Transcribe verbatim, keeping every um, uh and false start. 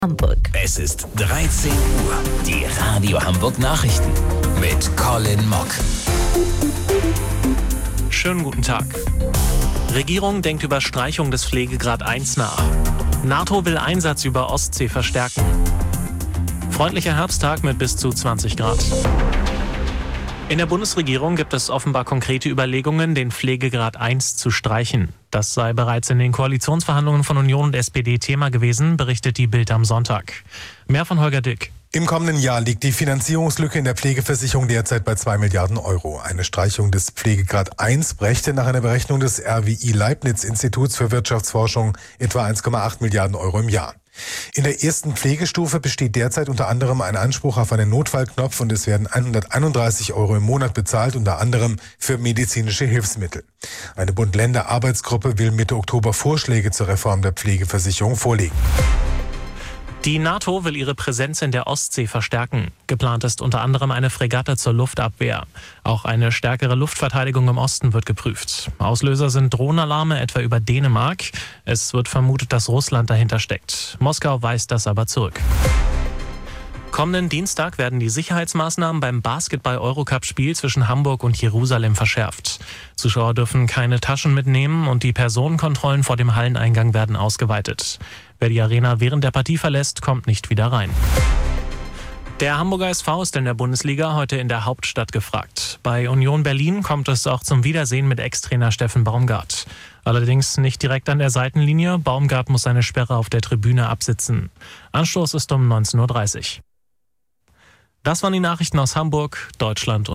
Hamburg. Es ist dreizehn Uhr. Die Radio Hamburg Nachrichten mit Colin Mock. Schönen guten Tag. Regierung denkt über Streichung des Pflegegrad eins nach. NATO will Einsatz über Ostsee verstärken. Freundlicher Herbsttag mit bis zu zwanzig Grad. In der Bundesregierung gibt es offenbar konkrete Überlegungen, den Pflegegrad eins zu streichen. Das sei bereits in den Koalitionsverhandlungen von Union und S P D Thema gewesen, berichtet die Bild am Sonntag. Mehr von Holger Dick. Im kommenden Jahr liegt die Finanzierungslücke in der Pflegeversicherung derzeit bei zwei Milliarden Euro. Eine Streichung des Pflegegrad eins brächte nach einer Berechnung des R W I Leibniz Instituts für Wirtschaftsforschung etwa eins Komma acht Milliarden Euro im Jahr. In der ersten Pflegestufe besteht derzeit unter anderem ein Anspruch auf einen Notfallknopf und es werden hunderteinunddreißig Euro im Monat bezahlt, unter anderem für medizinische Hilfsmittel. Eine Bund-Länder-Arbeitsgruppe will Mitte Oktober Vorschläge zur Reform der Pflegeversicherung vorlegen. Die NATO will ihre Präsenz in der Ostsee verstärken. Geplant ist unter anderem eine Fregatte zur Luftabwehr. Auch eine stärkere Luftverteidigung im Osten wird geprüft. Auslöser sind Drohnenalarme etwa über Dänemark. Es wird vermutet, dass Russland dahinter steckt. Moskau weist das aber zurück. Kommenden Dienstag werden die Sicherheitsmaßnahmen beim Basketball-Eurocup-Spiel zwischen Hamburg und Jerusalem verschärft. Zuschauer dürfen keine Taschen mitnehmen und die Personenkontrollen vor dem Halleneingang werden ausgeweitet. Wer die Arena während der Partie verlässt, kommt nicht wieder rein. Der Hamburger S V ist in der Bundesliga heute in der Hauptstadt gefragt. Bei Union Berlin kommt es auch zum Wiedersehen mit Ex-Trainer Steffen Baumgart. Allerdings nicht direkt an der Seitenlinie. Baumgart muss seine Sperre auf der Tribüne absitzen. Anstoß ist um neunzehn Uhr dreißig. Das waren die Nachrichten aus Hamburg, Deutschland und